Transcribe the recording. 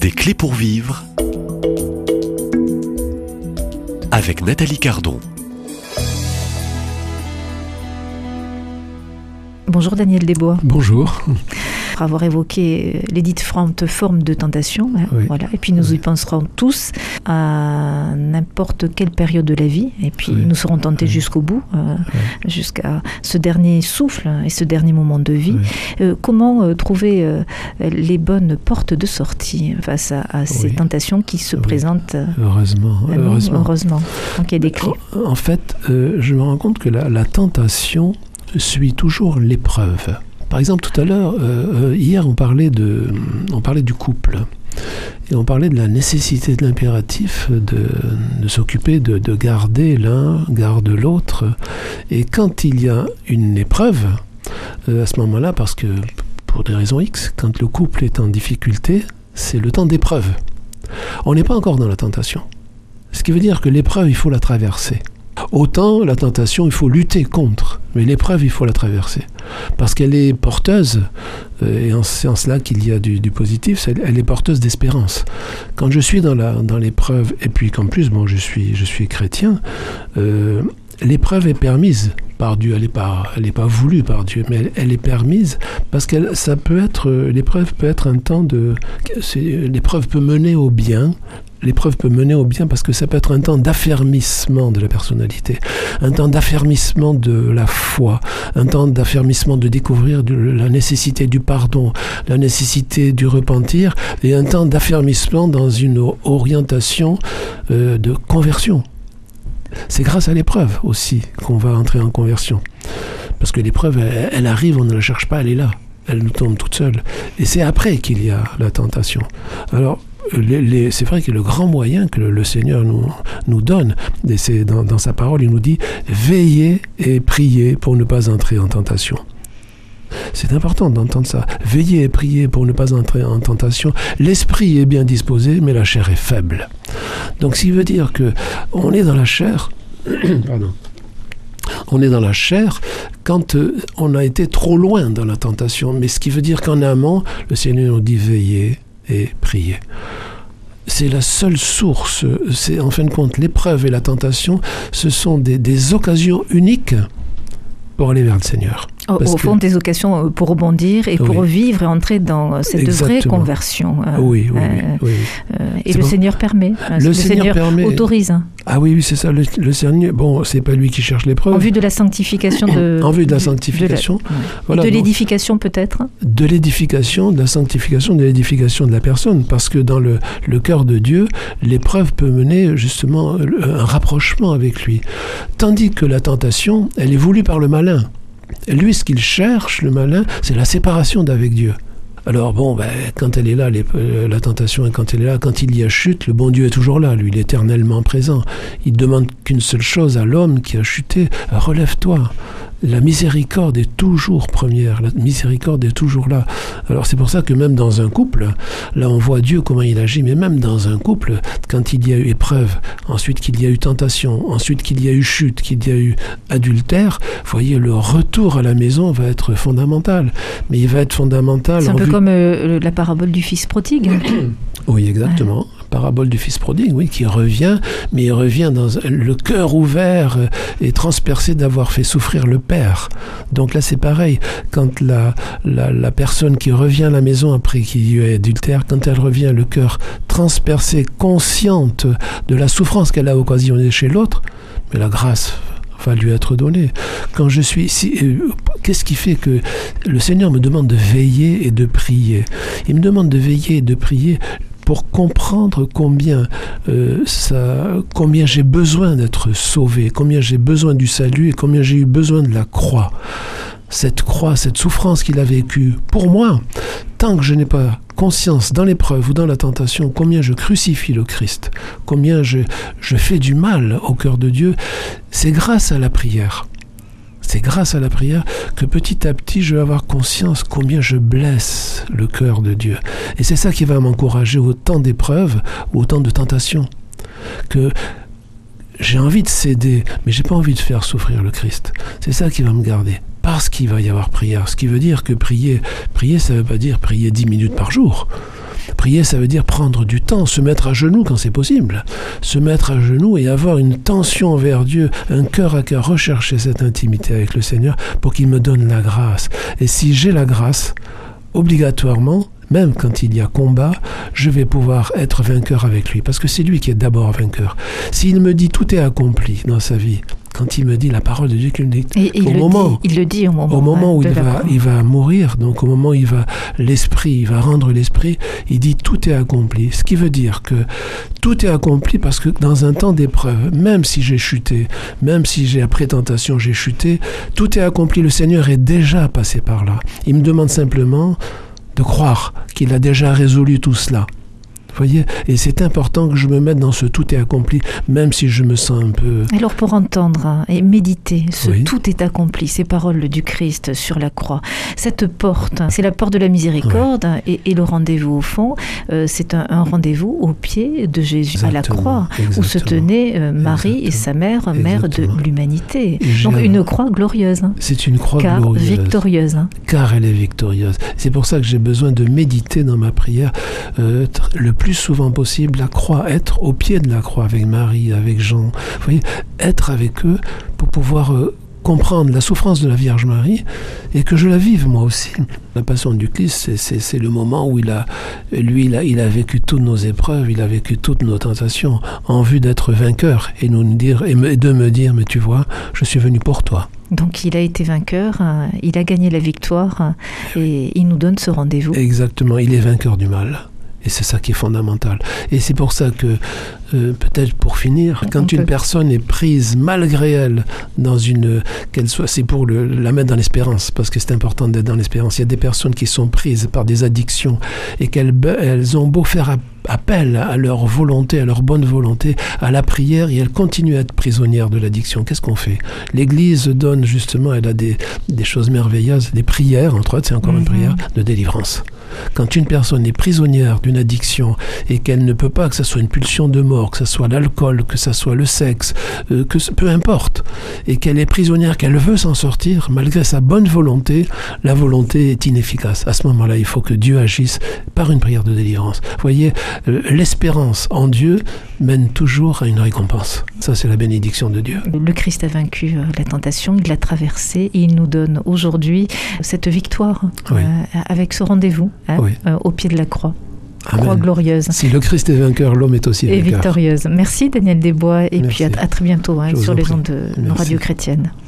Des clés pour vivre avec Nathalie Cardon. Bonjour Daniel Desbois. Bonjour. Pour avoir évoqué les différentes formes de tentation, Oui. voilà. Et puis nous y penserons tous à n'importe quelle période de la vie, et puis nous serons tentés jusqu'au bout, jusqu'à ce dernier souffle et ce dernier moment de vie. Comment trouver les bonnes portes de sortie face à ces tentations qui se présentent Heureusement. Donc il y a des clés. En fait, je me rends compte que la tentation suit toujours l'épreuve. Par exemple, tout à l'heure, hier, on parlait du couple. Et on parlait de la nécessité de l'impératif de s'occuper de garder l'un, garde l'autre. Et quand il y a une épreuve, à ce moment-là, parce que pour des raisons X, quand le couple est en difficulté, c'est le temps d'épreuve. On n'est pas encore dans la tentation. Ce qui veut dire que l'épreuve, il faut la traverser. Autant la tentation, il faut lutter contre, mais l'épreuve, il faut la traverser. Parce qu'elle est porteuse, et c'est en cela qu'il y a du positif, elle est porteuse d'espérance. Quand je suis dans l'épreuve, et puis qu'en plus, je suis chrétien, l'épreuve est permise par Dieu, elle n'est pas voulue par Dieu, mais elle est permise parce que l'épreuve peut être un temps l'épreuve peut mener au bien. L'épreuve peut mener au bien parce que ça peut être un temps d'affermissement de la personnalité, un temps d'affermissement de la foi, un temps d'affermissement de découvrir la nécessité du pardon, la nécessité du repentir, et un temps d'affermissement dans une orientation de conversion. C'est grâce à l'épreuve aussi qu'on va entrer en conversion. Parce que l'épreuve, elle arrive, on ne la cherche pas, elle est là. Elle nous tombe toute seule. Et c'est après qu'il y a la tentation. Alors, c'est vrai que le grand moyen que le Seigneur nous donne, et c'est dans sa parole, il nous dit « Veillez et priez pour ne pas entrer en tentation ». C'est important d'entendre ça. Veillez et priez pour ne pas entrer en tentation. L'esprit est bien disposé, mais la chair est faible. Donc, ce qui veut dire qu'on est dans la chair... Pardon. On est dans la chair quand on a été trop loin dans la tentation. Mais ce qui veut dire qu'en amont, le Seigneur nous dit « Veillez et priez ». C'est la seule source. C'est en fin de compte, l'épreuve et la tentation, ce sont des occasions uniques pour aller vers le Seigneur. Au fond, des occasions pour rebondir et pour vivre et entrer dans cette vraie conversion. Oui. Et le Seigneur permet. Le Seigneur autorise. Ah oui, c'est ça. Le Seigneur, c'est pas lui qui cherche l'épreuve. En vue de la sanctification. En vue de la sanctification. De l'édification peut-être. De l'édification, de la sanctification, de l'édification de la personne. Parce que dans le cœur de Dieu, l'épreuve peut mener justement un rapprochement avec lui. Tandis que la tentation, elle est voulue par le malin. Lui, ce qu'il cherche, le malin, c'est la séparation d'avec Dieu. Alors quand elle est là, la tentation, quand elle est là, quand il y a chute, le bon Dieu est toujours là, lui, il est éternellement présent. Il ne demande qu'une seule chose à l'homme qui a chuté, relève-toi. La miséricorde est toujours première, la miséricorde est toujours là. Alors c'est pour ça que même dans un couple, là on voit Dieu comment il agit, mais même dans un couple, quand il y a eu épreuve, ensuite qu'il y a eu tentation, ensuite qu'il y a eu chute, qu'il y a eu adultère, vous voyez, le retour à la maison va être fondamental. Mais il va être fondamental... C'est un peu comme la parabole du fils prodigue. Oui, exactement. Parabole du fils prodigue, oui, qui revient, mais il revient dans le cœur ouvert et transpercé d'avoir fait souffrir le père. Donc là, c'est pareil. Quand la personne qui revient à la maison après qu'il y ait adultère, quand elle revient, le cœur transpercé, consciente de la souffrance qu'elle a occasionnée chez l'autre, mais la grâce va lui être donnée. Quand je suis ici, qu'est-ce qui fait que le Seigneur me demande de veiller et de prier? Il me demande de veiller et de prier pour comprendre combien j'ai besoin d'être sauvé, combien j'ai besoin du salut et combien j'ai eu besoin de la croix. Cette croix, cette souffrance qu'il a vécue pour moi, tant que je n'ai pas conscience dans l'épreuve ou dans la tentation, combien je crucifie le Christ, combien je fais du mal au cœur de Dieu, c'est grâce à la prière. C'est grâce à la prière que petit à petit, je vais avoir conscience combien je blesse le cœur de Dieu. Et c'est ça qui va m'encourager au temps d'épreuves ou au temps de tentation. Que j'ai envie de céder, mais j'ai pas envie de faire souffrir le Christ. C'est ça qui va me garder. Parce qu'il va y avoir prière. Ce qui veut dire que prier, ça veut pas dire prier 10 minutes par jour. Prier, ça veut dire prendre du temps, se mettre à genoux quand c'est possible. Se mettre à genoux et avoir une tension envers Dieu, un cœur à cœur, rechercher cette intimité avec le Seigneur pour qu'il me donne la grâce. Et si j'ai la grâce, obligatoirement, même quand il y a combat, je vais pouvoir être vainqueur avec lui, parce que c'est lui qui est d'abord vainqueur. S'il me dit tout est accompli dans sa vie, quand il me dit la parole de Dieu qu'il me dit, il le dit au moment où il va mourir, donc au moment où il va rendre l'esprit, il dit tout est accompli. Ce qui veut dire que tout est accompli parce que dans un temps d'épreuve, même si j'ai chuté, même si après tentation j'ai chuté, tout est accompli. Le Seigneur est déjà passé par là. Il me demande simplement de croire qu'il a déjà résolu tout cela. Voyez, et c'est important que je me mette dans ce tout est accompli, même si je me sens un peu... Alors pour entendre et méditer ce tout est accompli, ces paroles du Christ sur la croix, cette porte, c'est la porte de la miséricorde, et le rendez-vous au fond, c'est un rendez-vous au pied de Jésus, à la croix, où se tenaient Marie et sa mère, mère de l'humanité. Donc une croix glorieuse. C'est une croix glorieuse. Victorieuse. Car elle est victorieuse. C'est pour ça que j'ai besoin de méditer dans ma prière le plus souvent possible la croix, être au pied de la croix avec Marie, avec Jean. Vous voyez, être avec eux pour pouvoir comprendre la souffrance de la Vierge Marie et que je la vive moi aussi. La passion du Christ, c'est le moment où il a vécu toutes nos épreuves, il a vécu toutes nos tentations en vue d'être vainqueur et de me dire, mais tu vois, je suis venu pour toi. Donc il a été vainqueur, il a gagné la victoire et il nous donne ce rendez-vous. Exactement, il est vainqueur du mal. Et c'est ça qui est fondamental. Et c'est pour ça que, peut-être pour finir, quand une personne est prise malgré elle c'est pour la mettre dans l'espérance, parce que c'est important d'être dans l'espérance. Il y a des personnes qui sont prises par des addictions et qu'elles ont beau faire appel à leur volonté, à leur bonne volonté, à la prière, et elles continuent à être prisonnières de l'addiction. Qu'est-ce qu'on fait? L'Église donne justement, elle a des choses merveilleuses, des prières, entre autres, c'est encore une prière de délivrance. Quand une personne est prisonnière d'une addiction et qu'elle ne peut pas, que ce soit une pulsion de mort, que ce soit l'alcool, que ce soit le sexe, peu importe, et qu'elle est prisonnière, qu'elle veut s'en sortir, malgré sa bonne volonté, la volonté est inefficace. À ce moment-là, il faut que Dieu agisse par une prière de délivrance. Vous voyez, l'espérance en Dieu mène toujours à une récompense. Ça, c'est la bénédiction de Dieu. Le Christ a vaincu la tentation, il l'a traversée et il nous donne aujourd'hui cette victoire avec ce rendez-vous au pied de la croix. Amen. Croix glorieuse. Si le Christ est vainqueur, l'homme est aussi vainqueur. Et victorieuse. Merci Daniel Desbois et puis à très bientôt sur les ondes de nos radios chrétiennes.